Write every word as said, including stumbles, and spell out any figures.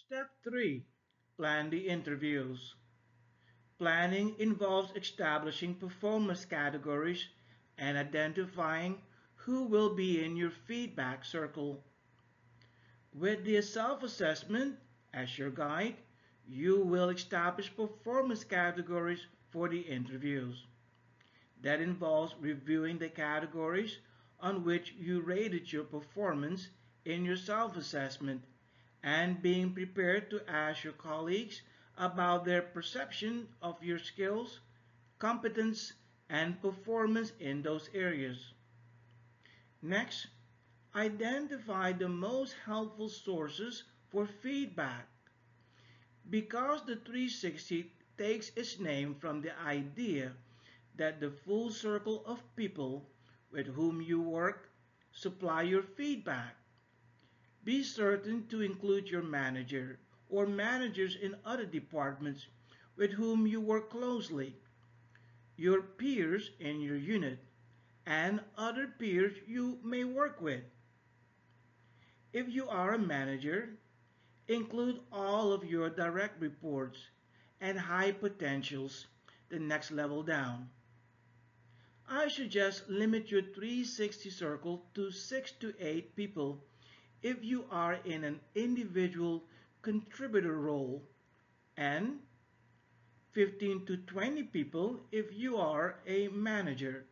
Step three. Plan the interviews. Planning involves establishing performance categories and identifying who will be in your feedback circle. With the self-assessment as your guide, you will establish performance categories for the interviews. That involves reviewing the categories on which you rated your performance in your self-assessment and being prepared to ask your colleagues about their perception of your skills, competence, and performance in those areas. Next, identify the most helpful sources for feedback. Because the three sixty takes its name from the idea that the full circle of people with whom you work supply your feedback. Be certain to include your manager or managers in other departments with whom you work closely, your peers in your unit, and other peers you may work with. If you are a manager, include all of your direct reports and high potentials the next level down. I suggest limit your three sixty circle to six to eight people if you are in an individual contributor role and fifteen to twenty people if you are a manager.